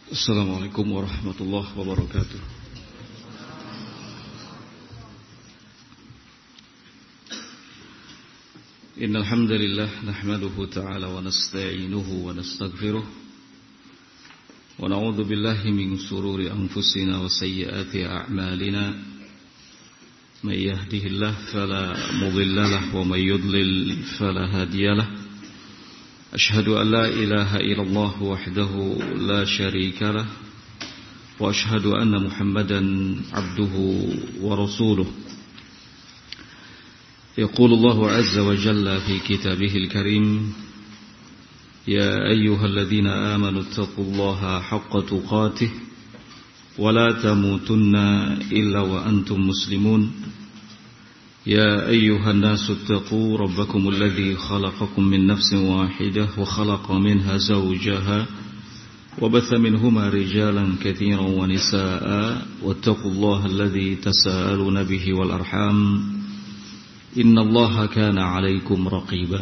Assalamualaikum warahmatullahi wabarakatuh. Innal hamdalillah nahmaduhu ta'ala wa nasta'inuhu wa nastaghfiruh wa na'udzu billahi min shururi anfusina wa sayyiati a'malina. May yahdihillahu fala mudilla lahu wa may yudlil fala hadiya lahu. أشهد أن لا إله إلا الله وحده لا شريك له وأشهد أن محمدا عبده ورسوله. يقول الله عز وجل في كتابه الكريم: يا أيها الذين آمنوا اتقوا الله حق تقاته ولا تموتن إلا وأنتم مسلمون. يا أيها الناس اتقوا ربكم الذي خلقكم من نفس واحدة وخلق منها زوجها وبث منهما رجالا كثيرا ونساء واتقوا الله الذي تساءلون به والأرحام إن الله كان عليكم رقيبا.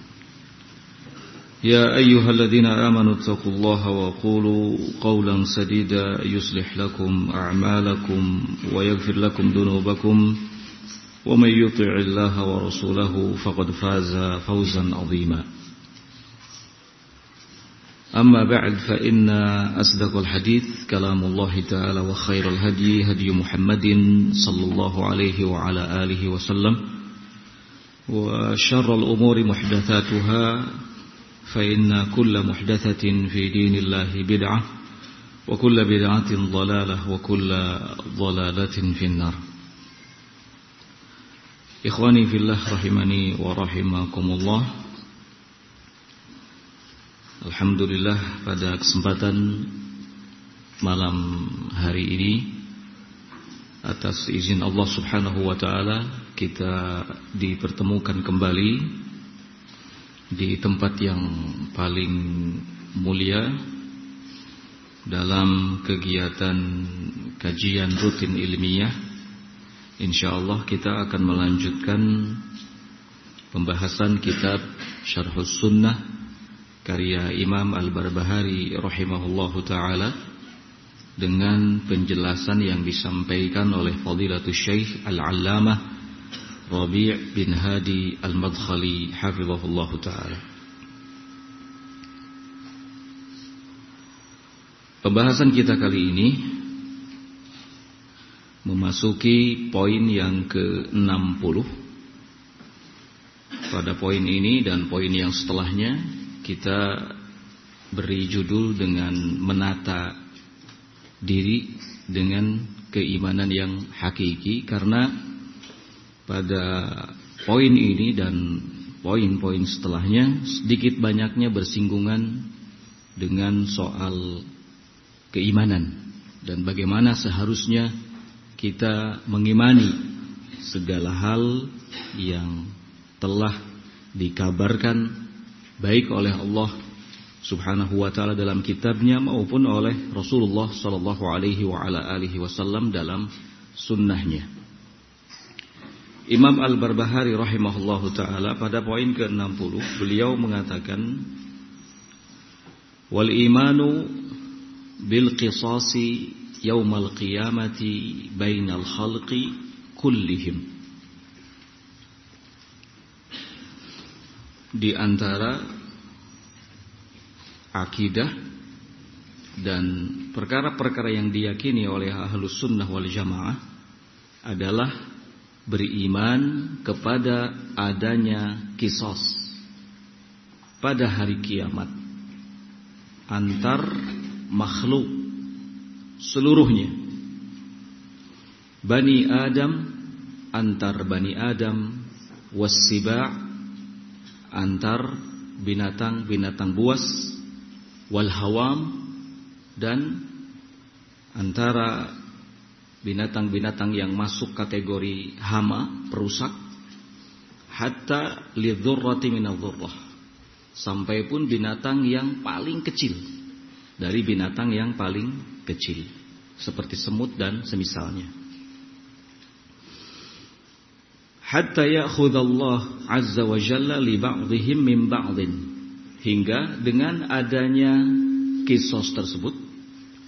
يا أيها الذين آمنوا اتقوا الله وقولوا قولا سديدا يصلح لكم أعمالكم ويغفر لكم ذنوبكم ومن يطع الله ورسوله فقد فاز فوزا عظيما. أما بعد فإن أصدق الحديث كلام الله تعالى وخير الهدي هدي محمد صلى الله عليه وعلى آله وسلم وشر الأمور محدثاتها فإن كل محدثة في دين الله بدعة وكل بدعة ضلالة وكل ضلالة في النار. Ikhwani fillah rahimani wa rahimakumullah. Alhamdulillah, pada kesempatan malam hari ini atas izin Allah Subhanahu wa taala kita dipertemukan kembali di tempat yang paling mulia dalam kegiatan kajian rutin ilmiah. InsyaAllah kita akan melanjutkan pembahasan kitab Syarhus Sunnah karya Imam Al-Barbahari rahimahullahu ta'ala dengan penjelasan yang disampaikan oleh Fadilatul Syekh Al-Allamah Rabi' bin Hadi Al-Madkhali hafizahullahu ta'ala. Pembahasan kita kali ini memasuki poin yang ke-60. Pada poin ini dan poin yang setelahnya kita beri judul dengan menata diri dengan keimanan yang hakiki, karena pada poin ini dan poin-poin setelahnya sedikit banyaknya bersinggungan dengan soal keimanan dan bagaimana seharusnya kita mengimani segala hal yang telah dikabarkan baik oleh Allah Subhanahu wa taala dalam kitabnya maupun oleh Rasulullah sallallahu alaihi wa ala alihi wasallam dalam sunnahnya. Imam Al-Barbahari rahimahullahu taala pada poin ke-60 beliau mengatakan, wal imanu bil qisasi yaumal qiyamati bainal khalqi kullihim. Di antara akidah dan perkara-perkara yang diyakini oleh ahlus sunnah wal jamaah adalah beriman kepada adanya qisas pada hari kiamat antar makhluk seluruhnya, Bani Adam antar Bani Adam, wassiba' antar binatang-binatang buas, wal hawam dan antara binatang-binatang yang masuk kategori hama, perusak, hatta lidzurrati minadh-dhurrah, sampai pun binatang yang paling kecil dari binatang yang paling kecil seperti semut dan semisalnya. Hatta ya'khudallah azza wa jalla li ba'dihim min ba'din, hingga dengan adanya kisos tersebut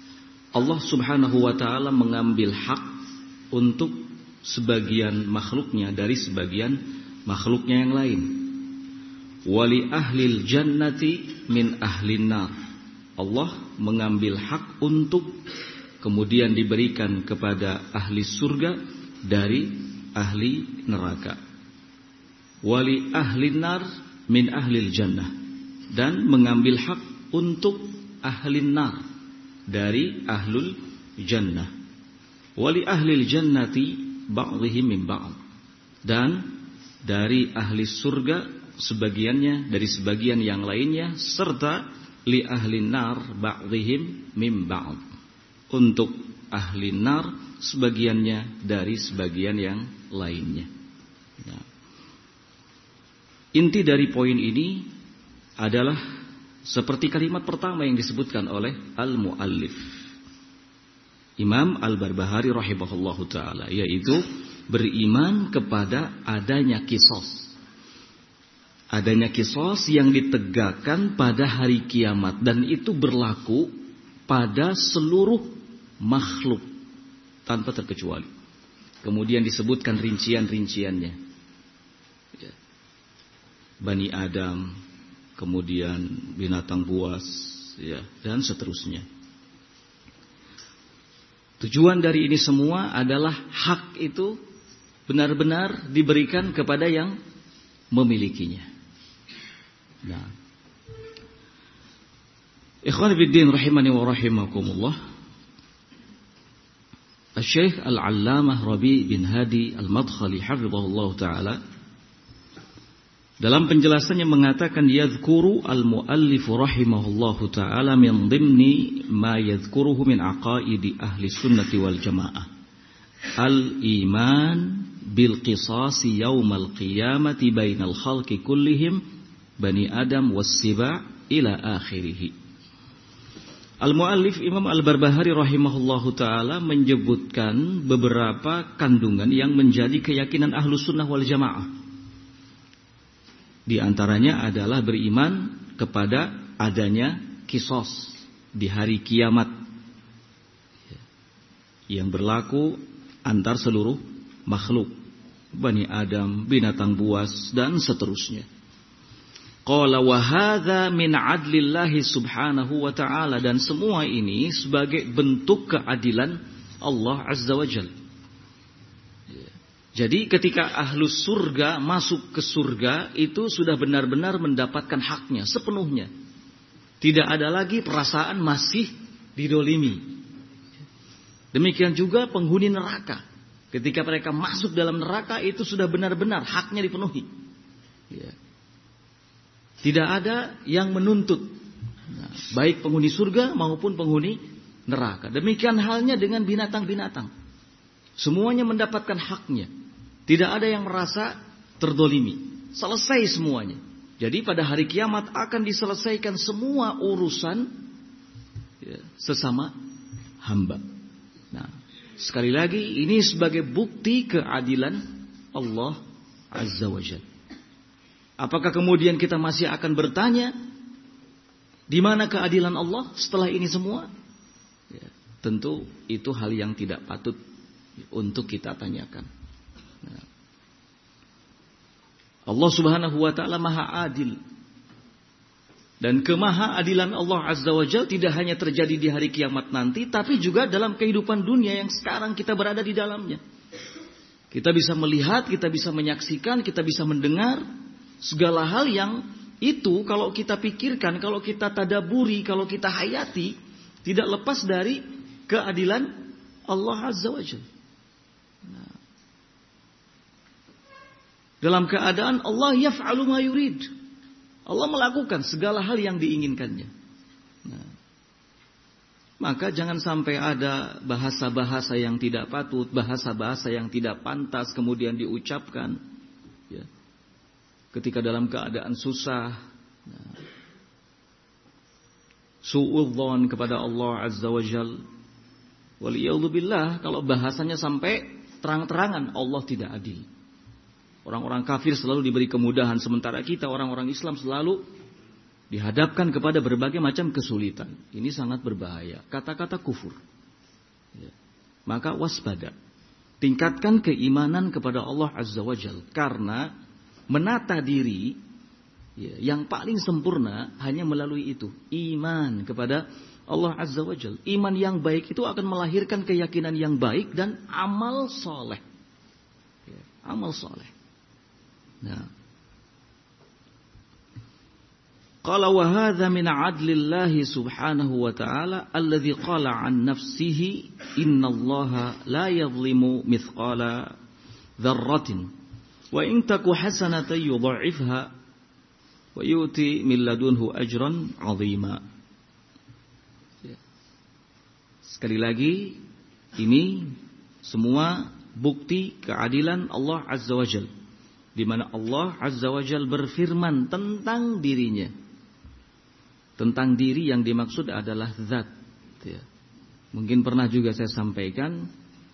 Allah Subhanahu wa ta'ala mengambil hak untuk sebagian makhluknya dari sebagian makhluknya yang lain. Wali ahlil jannati min ahlin nar. Allah mengambil hak untuk kemudian diberikan kepada ahli surga dari ahli neraka. Wali ahlin nar min ahlil jannah. Dan mengambil hak untuk ahlin nar dari ahlul jannah. Wali ahlil jannati ba'dihim min ba'd. Dan dari ahli surga sebagiannya dari sebagian yang lainnya, serta li ahlin nar ba'dihim min ba'd. Untuk ahli nar sebagiannya dari sebagian yang lainnya. Nah, inti dari poin ini adalah seperti kalimat pertama yang disebutkan oleh al-muallif Imam Al-Barbahari rahimahullahu ta'ala, yaitu beriman kepada adanya qisas. Adanya qisas yang ditegakkan pada hari kiamat, dan itu berlaku pada seluruh makhluk tanpa terkecuali. Kemudian disebutkan rincian-rinciannya. Bani Adam, kemudian binatang buas, ya, dan seterusnya. Tujuan dari ini semua adalah hak itu benar-benar diberikan kepada yang memilikinya. Nah, ikhwan fillah rahimani wa rahimakumullah. Asy-Syaikh Al-Allamah Rabi' bin Hadi Al-Madkhali hafizahullah taala dalam penjelasannya mengatakan, yadhkuru al-muallifu rahimahullahu ta'ala min dhimni ma yadhkuruhu min aqaidi ahli sunnati wal jamaah al-iman bil qisasi yawmal qiyamati bainal khalqi kullihim bani adam was-siba' ila akhirih. Al-muallif Imam Al-Barbahari rahimahullahu ta'ala menyebutkan beberapa kandungan yang menjadi keyakinan ahlu sunnah wal jamaah. Di antaranya adalah beriman kepada adanya qisas di hari kiamat yang berlaku antar seluruh makhluk, Bani Adam, binatang buas, dan seterusnya. Qala wa hadza min adlillahi subhanahu wa ta'ala, dan semua ini sebagai bentuk keadilan Allah azza wa jalla. Jadi ketika ahlus surga masuk ke surga, itu sudah benar-benar mendapatkan haknya sepenuhnya. Tidak ada lagi perasaan masih didolimi. Demikian juga penghuni neraka. Ketika mereka masuk dalam neraka, itu sudah benar-benar haknya dipenuhi. Tidak ada yang menuntut, baik penghuni surga maupun penghuni neraka. Demikian halnya dengan binatang-binatang. Semuanya mendapatkan haknya. Tidak ada yang merasa terdolimi. Selesai semuanya. Jadi pada hari kiamat akan diselesaikan semua urusan sesama hamba. Nah, sekali lagi ini sebagai bukti keadilan Allah azza wa jalla. Apakah kemudian kita masih akan bertanya, di mana keadilan Allah setelah ini semua? Ya, tentu itu hal yang tidak patut untuk kita tanyakan. Nah, Allah subhanahu wa ta'ala maha adil. Dan kemahaadilan Allah azza wa jalla tidak hanya terjadi di hari kiamat nanti, tapi juga dalam kehidupan dunia yang sekarang kita berada di dalamnya. Kita bisa melihat, kita bisa menyaksikan, kita bisa mendengar segala hal yang itu kalau kita pikirkan, kalau kita tadaburi, kalau kita hayati, tidak lepas dari keadilan Allah azza wa jalla. Nah, dalam keadaan Allah yaf'alu ma yurid. Allah melakukan segala hal yang diinginkannya. Nah, maka jangan sampai ada bahasa-bahasa yang tidak patut, bahasa-bahasa yang tidak pantas kemudian diucapkan. Ya. Ketika dalam keadaan susah. Nah, su'udzon kepada Allah azza wa jal. Waliyadzubillah, kalau bahasanya sampai terang-terangan Allah tidak adil. Orang-orang kafir selalu diberi kemudahan, sementara kita orang-orang Islam selalu dihadapkan kepada berbagai macam kesulitan. Ini sangat berbahaya. Kata-kata kufur. Ya. Maka waspada. Tingkatkan keimanan kepada Allah Azza wa Jalla. Karena menata diri yang paling sempurna hanya melalui itu. Iman kepada Allah Azza wa Jalla. Iman yang baik itu akan melahirkan keyakinan yang baik dan amal soleh. Amal soleh. Nah. Qala wa hadza min 'adlillahi subhanahu wa ta'ala alladzi qala 'an nafsihi innallaha la yadhlimu mithqala dzarratin wa in taku hasanatan yudha'ifha wa yu'ti min ladunhu ajran 'azima. Sekali lagi, ini semua bukti keadilan Allah Azza wa Jalla, di mana Allah Azza wa Jalla berfirman tentang dirinya. Tentang diri yang dimaksud adalah zat. Mungkin pernah juga saya sampaikan,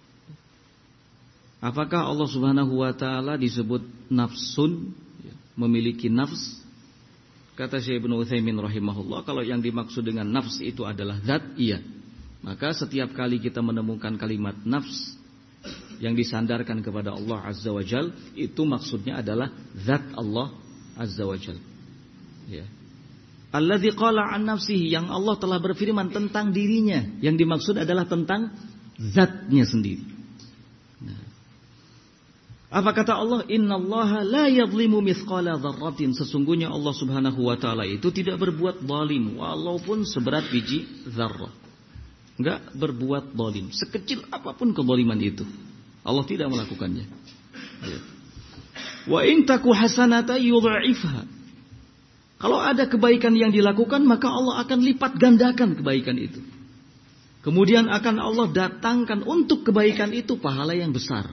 apakah Allah Subhanahu wa taala disebut nafsun, memiliki nafs? Kata Syekh Ibnu Utsaimin rahimahullah, kalau yang dimaksud dengan nafs itu adalah zat, iya. Maka setiap kali kita menemukan kalimat nafs yang disandarkan kepada Allah Azza wa Jal, itu maksudnya adalah zat Allah Azza wa Jal. Ya. Alladzi qala an nafsihi, yang Allah telah berfirman tentang dirinya, yang dimaksud adalah tentang zatnya sendiri. Nah. Apa kata Allah? Innallaha la yadhlimu mithqala dzarratin. Sesungguhnya Allah Subhanahu wa taala itu tidak berbuat zalim walaupun seberat biji zarrah. Enggak berbuat zalim, sekecil apapun kezaliman itu. Allah tidak melakukannya. Ya. Wa in taku hasanata yudha'ifha. Kalau ada kebaikan yang dilakukan, maka Allah akan lipat gandakan kebaikan itu. Kemudian akan Allah datangkan untuk kebaikan itu pahala yang besar.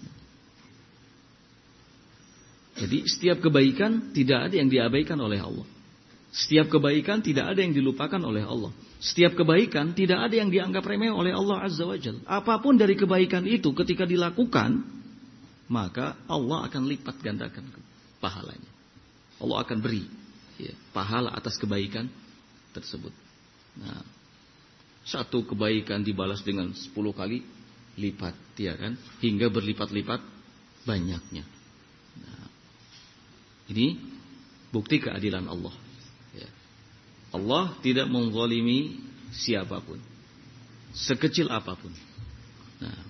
Jadi setiap kebaikan tidak ada yang diabaikan oleh Allah. Setiap kebaikan tidak ada yang dilupakan oleh Allah. Setiap kebaikan tidak ada yang dianggap remeh oleh Allah Azza wa Jalla. Apapun dari kebaikan itu ketika dilakukan, maka Allah akan lipat gandakan pahalanya. Allah akan beri pahala atas kebaikan tersebut. Nah, satu kebaikan dibalas dengan 10 kali lipat, ya kan? Hingga berlipat-lipat banyaknya. Nah, ini bukti keadilan Allah. Ya. Allah tidak menzalimi siapapun, sekecil apapun. Nah.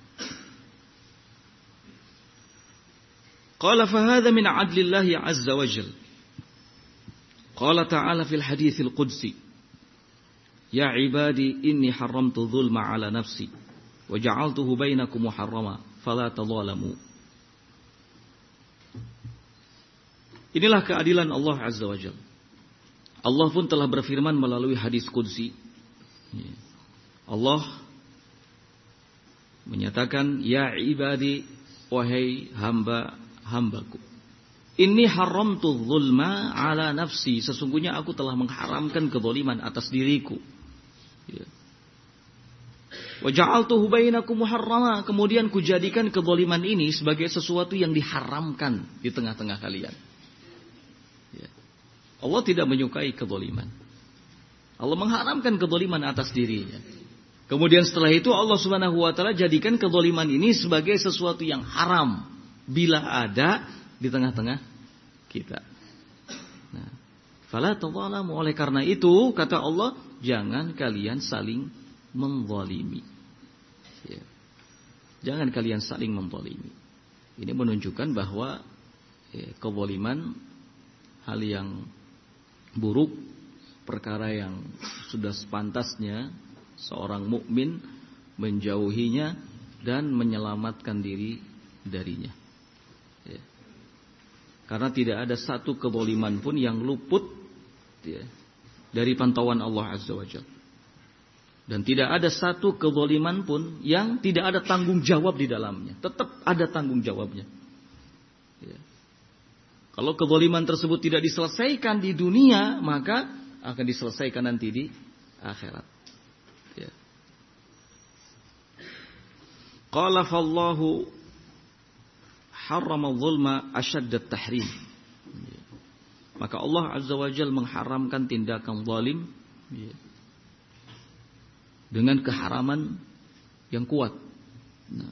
Qala fa hadza min 'adlillahi 'azza wa jalla. Qala ta'ala fil haditsil qudsi. Ya ibadi inni haramtu dzulma 'ala nafsi wa ja'altuhu bainakum muharrama fala tadzalamu. Inilah keadilan Allah Azza wa Jalla. Allah pun telah berfirman melalui hadis qudsi. Allah menyatakan, ya ibadi, wahai hamba-hambaku, inni haramtu dzulma 'ala nafsi, sesungguhnya aku telah mengharamkan kezaliman atas diriku. Wa ja'altuhu bainakum muharrama, kemudian kujadikan kezaliman ini sebagai sesuatu yang diharamkan di tengah-tengah kalian. Allah tidak menyukai kezaliman. Allah mengharamkan kezaliman atas dirinya. Kemudian setelah itu Allah Subhanahu wa taala jadikan kezaliman ini sebagai sesuatu yang haram bila ada di tengah-tengah kita. Nah, fala tadzalamu, oleh karena itu kata Allah, jangan kalian saling menzalimi. Ya. Jangan kalian saling menzalimi. Ini menunjukkan bahwa kezaliman hal yang buruk, perkara yang sudah sepantasnya seorang mukmin menjauhinya dan menyelamatkan diri darinya. Ya. Karena tidak ada satu kezaliman pun yang luput dari pantauan Allah Azza wa Jalla. Dan tidak ada satu kezaliman pun yang tidak ada tanggung jawab di dalamnya. Tetap ada tanggung jawabnya. Ya. Kalau kezaliman tersebut tidak diselesaikan di dunia, maka akan diselesaikan nanti di akhirat. Ya. Qala fallahu harrama dzulma ashaddat tahrim. Ya. Maka Allah Azza wa Jalla mengharamkan tindakan zalim, ya, dengan keharaman yang kuat. Nah,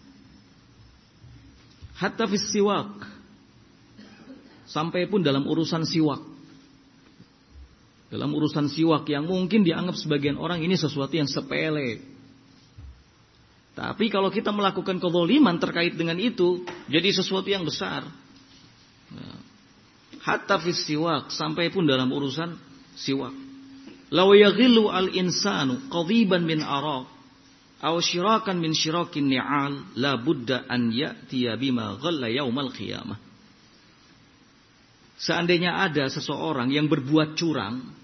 hatta fis siwak, sampai pun dalam urusan siwak. Dalam urusan siwak yang mungkin dianggap sebagian orang ini sesuatu yang sepele. Tapi kalau kita melakukan kezaliman terkait dengan itu, jadi sesuatu yang besar. Nah, hatta fis siwak, sampai pun dalam urusan siwak. Law yaghillu al-insanu qadiban min araq aw syirakan min syirakin ni'al la budda an ya'tiya bima ghalla yaumal qiyamah. Seandainya ada seseorang yang berbuat curang,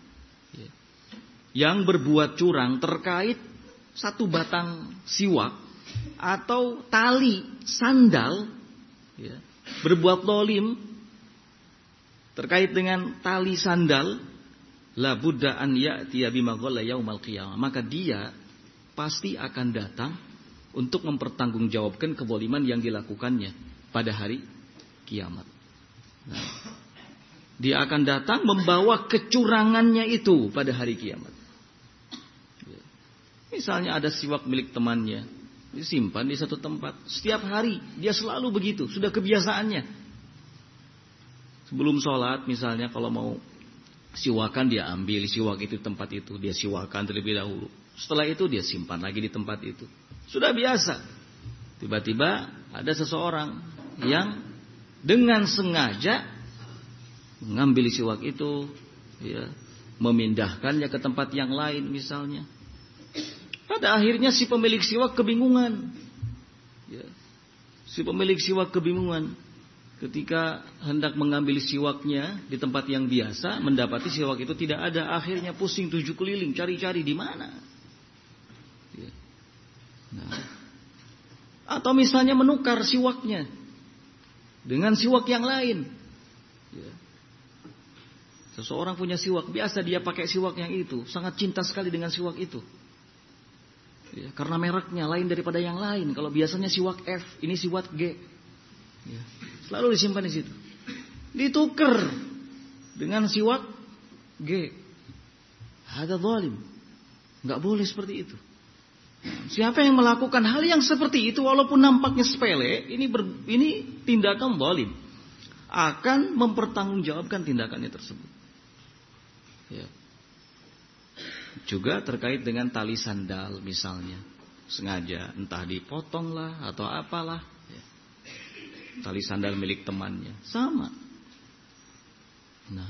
terkait satu batang siwak atau tali sandal, berbuat zalim terkait dengan tali sandal, la budda an ya'tiya bima ghalla yaumal qiyamah, maka dia pasti akan datang untuk mempertanggungjawabkan kezaliman yang dilakukannya pada hari kiamat. Nah, dia akan datang membawa kecurangannya itu pada hari kiamat. Misalnya ada siwak milik temannya, disimpan di satu tempat. Setiap hari dia selalu begitu, sudah kebiasaannya. Sebelum sholat misalnya kalau mau siwakan, dia ambil siwak itu tempat itu, dia siwakan terlebih dahulu. Setelah itu dia simpan lagi di tempat itu. Sudah biasa. Tiba-tiba ada seseorang yang dengan sengaja mengambil siwak itu, memindahkannya ke tempat yang lain misalnya. Pada akhirnya si pemilik siwak kebingungan. Si pemilik siwak kebingungan ketika hendak mengambil siwaknya di tempat yang biasa, mendapati siwak itu tidak ada. Akhirnya pusing 7 keliling, cari-cari di mana. Nah, atau misalnya menukar siwaknya dengan siwak yang lain. Seseorang punya siwak, biasa dia pakai siwak yang itu, sangat cinta sekali dengan siwak itu. Karena mereknya lain daripada yang lain. Kalau biasanya siwak F, ini siwak G. Selalu disimpan di situ. Ditukar dengan siwak G. Hada zalim. Enggak boleh seperti itu. Siapa yang melakukan hal yang seperti itu, walaupun nampaknya sepele, ini tindakan zalim, akan mempertanggungjawabkan tindakannya tersebut. Juga terkait dengan tali sandal misalnya, sengaja entah dipotong lah atau apalah, tali sandal milik temannya sama. Nah,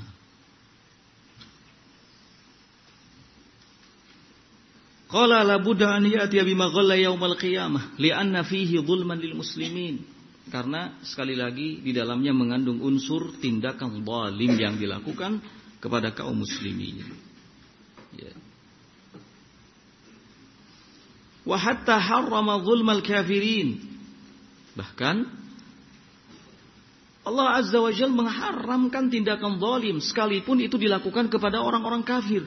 qala la budda an ya'tiya bima ghalla yaumal qiyamah li'anna fihi zulman lil muslimin, karena sekali lagi di dalamnya mengandung unsur tindakan zalim yang dilakukan kepada kaum muslimin. Wa hatta harrama zulmal kafirin, bahkan Allah Azza wa Jalla mengharamkan tindakan zalim sekalipun itu dilakukan kepada orang-orang kafir.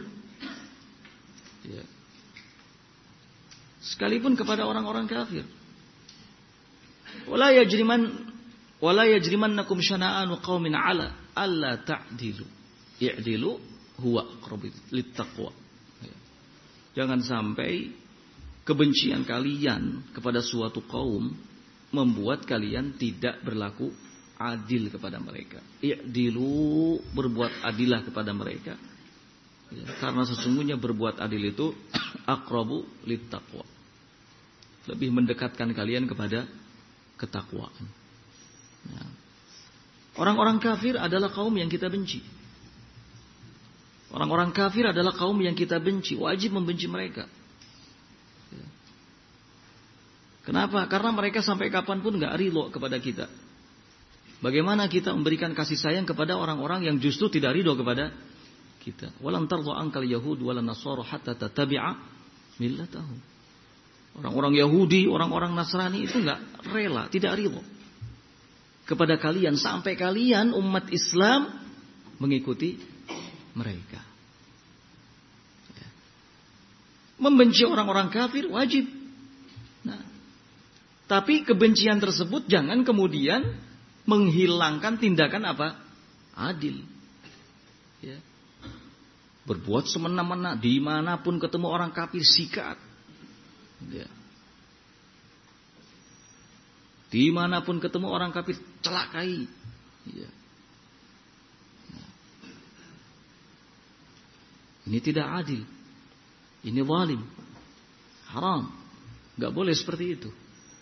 Sekalipun kepada orang-orang kafir. Wala yajrimannakum syana'anu qaumin ala alla ta'dilu. I'dilu huwa aqrabu littaqwa. Jangan sampai kebencian kalian kepada suatu kaum membuat kalian tidak berlaku adil kepada mereka. I'dilu, berbuat adilah kepada mereka. Karena sesungguhnya berbuat adil itu aqrabu littaqwa, lebih mendekatkan kalian kepada ketakwaan. Orang-orang kafir adalah kaum yang kita benci. Orang-orang kafir adalah kaum yang kita benci. Wajib membenci mereka. Kenapa? Karena mereka sampai kapanpun gak ridho kepada kita. Bagaimana kita memberikan kasih sayang kepada orang-orang yang justru tidak ridho kepada kita? Walan tardha ankal yahud walan nasara hatta tattabi'a millatahum. Orang-orang Yahudi, orang-orang Nasrani itu enggak rela, tidak ridho kepada kalian sampai kalian umat Islam mengikuti mereka. Membenci orang-orang kafir wajib. Nah, tapi kebencian tersebut jangan kemudian menghilangkan tindakan apa? Adil. Ya. Berbuat semena-mena dimanapun ketemu orang kafir sikat. Ya. Dimanapun ketemu orang kafir, celakai. Ya. Ini tidak adil. Ini zalim. Haram. Gak boleh seperti itu.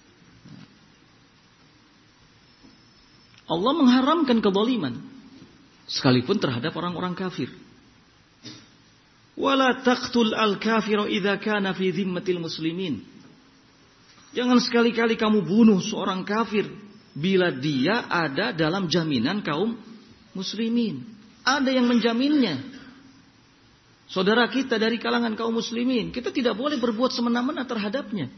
Allah mengharamkan kezaliman. Sekalipun terhadap orang-orang kafir. Wala taqtul al-kafira idza kana fi dhimmatil muslimin. Jangan sekali-kali kamu bunuh seorang kafir bila dia ada dalam jaminan kaum muslimin. Ada yang menjaminnya. Saudara kita dari kalangan kaum muslimin, kita tidak boleh berbuat semena-mena terhadapnya.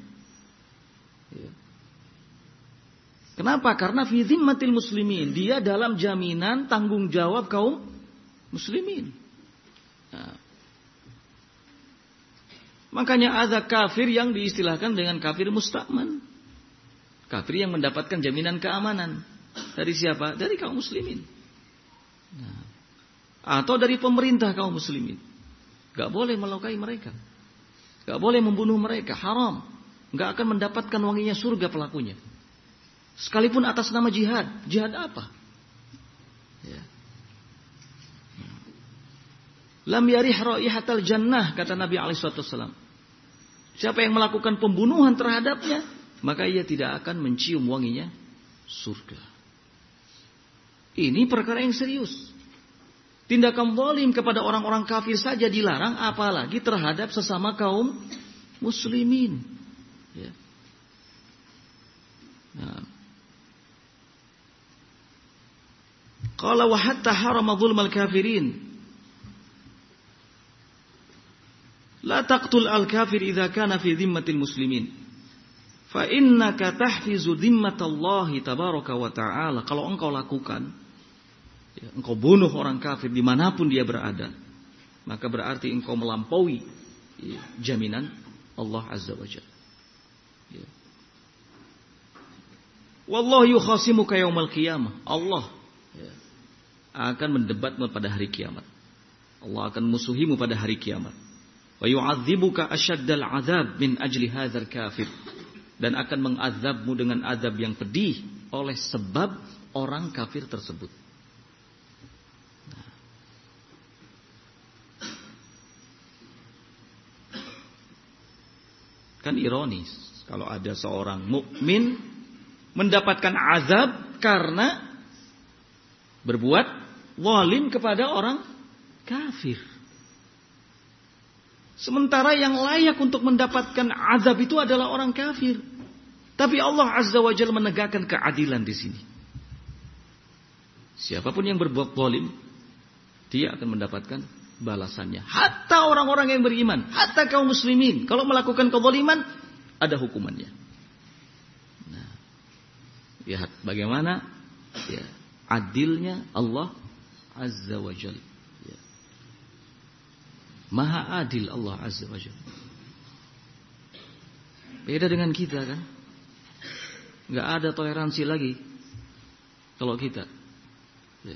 Kenapa? Karena fi dhimmatil muslimin, dia dalam jaminan tanggung jawab kaum muslimin. Nah, makanya ada kafir yang diistilahkan dengan kafir musta'man. Kafir yang mendapatkan jaminan keamanan. Dari siapa? Dari kaum muslimin. Nah, atau dari pemerintah kaum muslimin. Gak boleh melukai mereka. Gak boleh membunuh mereka. Haram. Gak akan mendapatkan wanginya surga pelakunya. Sekalipun atas nama jihad. Jihad apa? Ya. Lam yarih raihatal jannah, kata Nabi SAW. Siapa yang melakukan pembunuhan terhadapnya, maka ia tidak akan mencium wanginya surga. Ini perkara yang serius. Tindakan zalim kepada orang-orang kafir saja dilarang, apalagi terhadap sesama kaum muslimin. Ya. Nah. Qala wa hatta harama zulmal kafirin. La taqtul al-kafir idza kana fi dhimmatil muslimin. Fa innaka tahfizu dhimmatallahi tabaraka wa ta'ala. Kalau engkau lakukan, ya, engkau bunuh orang kafir dimanapun dia berada, maka berarti engkau melampaui, ya, jaminan Allah Azza wa Jalla. Ya. Wallahu yukhasimuka yaumal qiyamah. Allah, ya, akan mendebatmu pada hari kiamat. Allah akan musuhimu pada hari kiamat. Wa yu'adzibuka asyaddal azab min ajli hadzal kafir. Dan akan mengazabmu dengan azab yang pedih oleh sebab orang kafir tersebut. Nah. Kan ironis kalau ada seorang mukmin mendapatkan azab karena berbuat zalim kepada orang kafir. Sementara yang layak untuk mendapatkan azab itu adalah orang kafir. Tapi Allah Azza wa Jalla menegakkan keadilan di sini. Siapapun yang berbuat zalim, dia akan mendapatkan balasannya. Hatta orang-orang yang beriman, hatta kaum muslimin, kalau melakukan kezaliman, ada hukumannya. Nah, lihat bagaimana, ya, adilnya Allah Azza wa Jalla. Maha adil Allah Azza wa Jalla. Beda dengan kita kan. Gak ada toleransi lagi kalau kita, ya.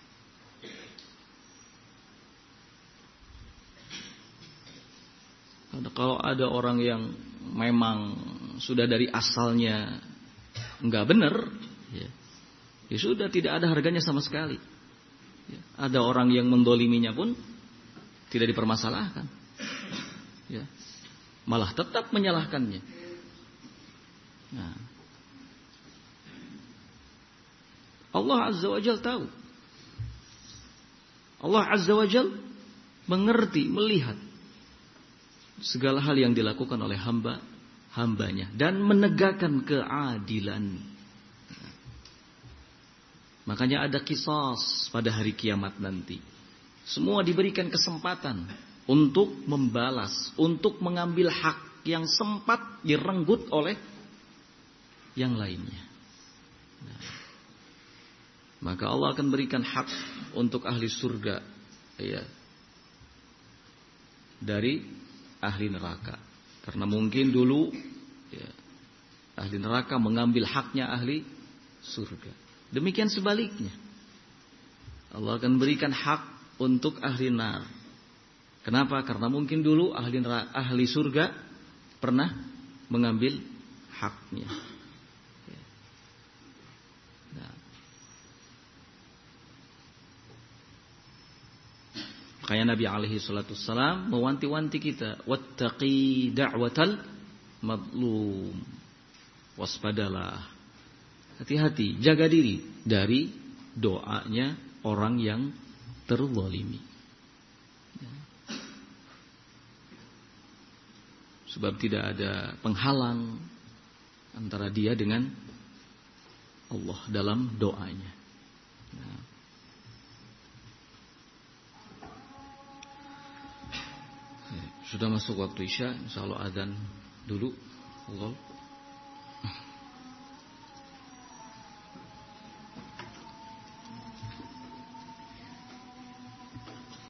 Kalau ada orang yang memang sudah dari asalnya gak benar, ya, ya sudah, tidak ada harganya sama sekali, ya. Ada orang yang mendoliminya pun tidak dipermasalahkan, ya, malah tetap menyalahkannya. Nah, Allah Azza wa Jalla tahu. Allah Azza wa Jalla mengerti, melihat segala hal yang dilakukan oleh hambanya dan menegakkan keadilan. Nah, makanya ada qisas pada hari kiamat nanti. Semua diberikan kesempatan untuk membalas, untuk mengambil hak yang sempat direnggut oleh yang lainnya. Nah, maka Allah akan berikan hak untuk ahli surga, ya, dari ahli neraka. Karena mungkin dulu, ya, ahli neraka mengambil haknya ahli surga. Demikian sebaliknya. Allah akan berikan hak untuk ahli nar. Kenapa? Karena mungkin dulu ahli surga pernah mengambil haknya. Makanya Nabi alaihi salatu wassalam mewanti-wanti kita, wattaqi da'watal madlum. Waspadalah. Hati-hati, jaga diri dari doanya orang yang terzalimi. Sebab tidak ada penghalang antara dia dengan Allah dalam doanya. Sudah masuk waktu Isya, insyaallah adzan dulu. Allah.